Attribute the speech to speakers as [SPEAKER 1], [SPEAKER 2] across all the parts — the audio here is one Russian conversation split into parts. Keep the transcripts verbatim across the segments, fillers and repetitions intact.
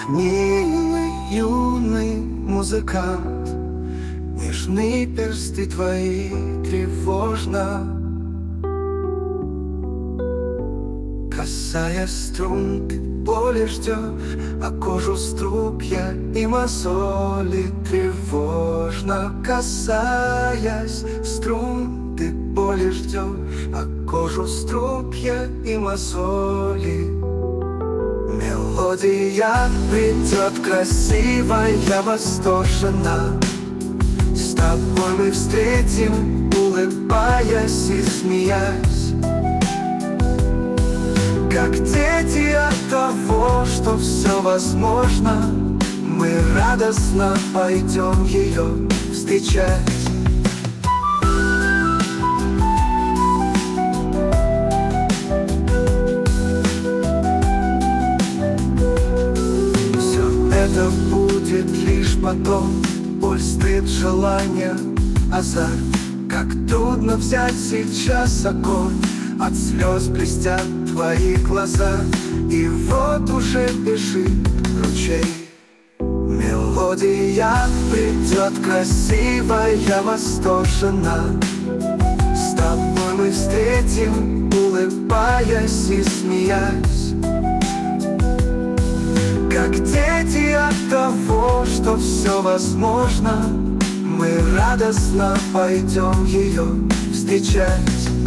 [SPEAKER 1] Милый юный музыкант, нежные персты твои тревожно, касаясь струн, ты боли ждешь, а кожу струпья и мозоли тревожно. Касаясь струн, ты боли ждешь, а кожу струпья и мозоли. Мелодия придет красивая, восторженно. С тобой мы встретим, улыбаясь и смеясь, как дети от того, что все возможно. Мы радостно пойдем ее встречать. Это будет лишь потом, боль, стыд, желание, азарт. Как трудно взять сейчас огонь, от слез блестят твои глаза, и вот уже бежит ручей. Мелодия придет красивая, восторженно. С тобой мы встретим, улыбаясь и смеясь, как дети от того, что все возможно. Мы радостно пойдем ее встречать.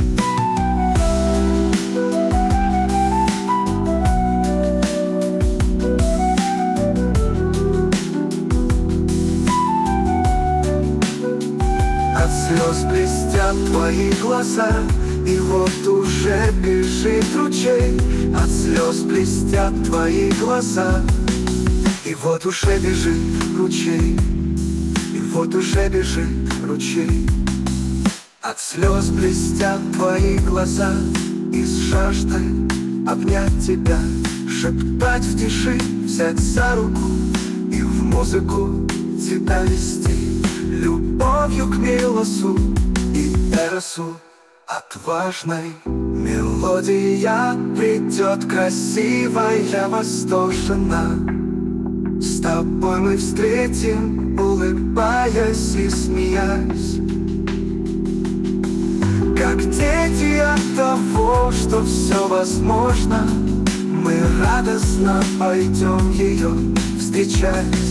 [SPEAKER 1] От слез блестят твои глаза, и вот уже бежит ручей. От слез блестят твои глаза, и вот уже бежит ручей. И вот уже бежит ручей. От слез блестят твои глаза, и с жаждой обнять тебя, шептать в тиши, взять за руку и в музыку тебя вести. Любовью к Милосу и Эросу отважной. Мелодия придет красивая, восторженно. С тобой мы встретим, улыбаясь и смеясь, как дети от того, что все возможно. Мы радостно пойдем ее встречать.